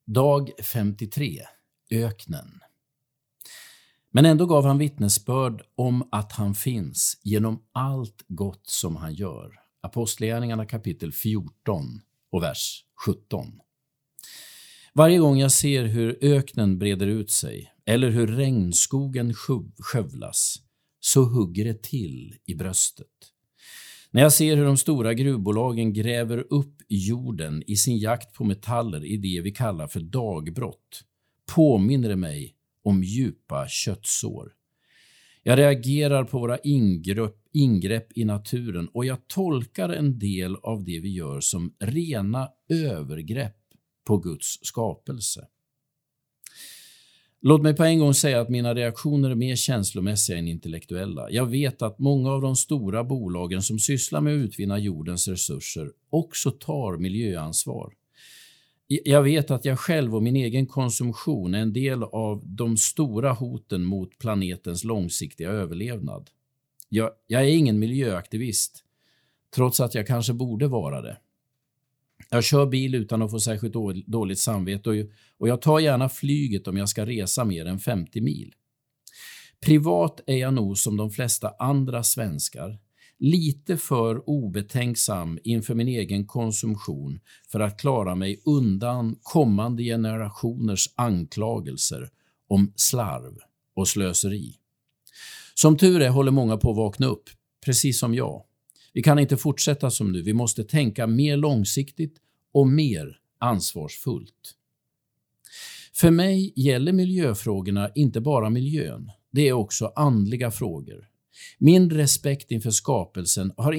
Dag 53. Öknen. Men ändå gav han vittnesbörd om att han finns genom allt gott som han gör. Apostlagärningarna kapitel 14 och vers 17. Varje gång jag ser hur öknen breder ut sig eller hur regnskogen skövlas, så hugger det till i bröstet. När jag ser hur de stora gruvbolagen gräver upp jorden i sin jakt på metaller i det vi kallar för dagbrott, påminner det mig om djupa köttsår. Jag reagerar på våra ingrepp i naturen och jag tolkar en del av det vi gör som rena övergrepp på Guds skapelse. Låt mig på en gång säga att mina reaktioner är mer känslomässiga än intellektuella. Jag vet att många av de stora bolagen som sysslar med att utvinna jordens resurser också tar miljöansvar. Jag vet att jag själv och min egen konsumtion är en del av de stora hoten mot planetens långsiktiga överlevnad. Jag är ingen miljöaktivist, trots att jag kanske borde vara det. Jag kör bil utan att få särskilt dåligt samvete och jag tar gärna flyget om jag ska resa mer än 50 mil. Privat är jag nog som de flesta andra svenskar, lite för obetänksam inför min egen konsumtion för att klara mig undan kommande generationers anklagelser om slarv och slöseri. Som tur är håller många på att vakna upp, precis som jag. Vi kan inte fortsätta som nu, vi måste tänka mer långsiktigt och mer ansvarsfullt. För mig gäller miljöfrågorna inte bara miljön, det är också andliga frågor. Min respekt inför skapelsen är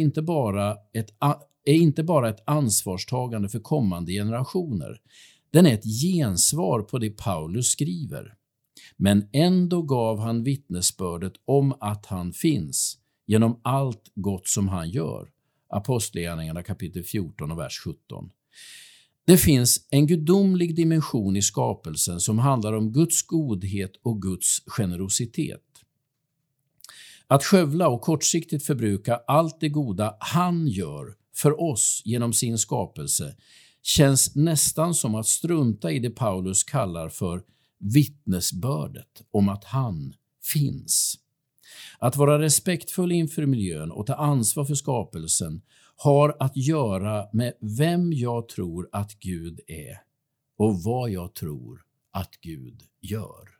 inte bara ett ansvarstagande för kommande generationer. Den är ett gensvar på det Paulus skriver. Men ändå gav han vittnesbördet om att han finns genom allt gott som han gör. Apostlagärningarna kapitel 14 och vers 17. Det finns en gudomlig dimension i skapelsen som handlar om Guds godhet och Guds generositet. Att skövla och kortsiktigt förbruka allt det goda han gör för oss genom sin skapelse känns nästan som att strunta i det Paulus kallar för vittnesbördet om att han finns. Att vara respektfull inför miljön och ta ansvar för skapelsen har att göra med vem jag tror att Gud är och vad jag tror att Gud gör.